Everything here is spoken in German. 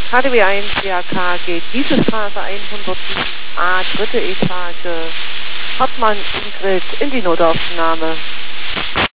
HDW 1 DAK geht diese Straße 107a, dritte Etage. Hartmann Ingrid in die Notaufnahme.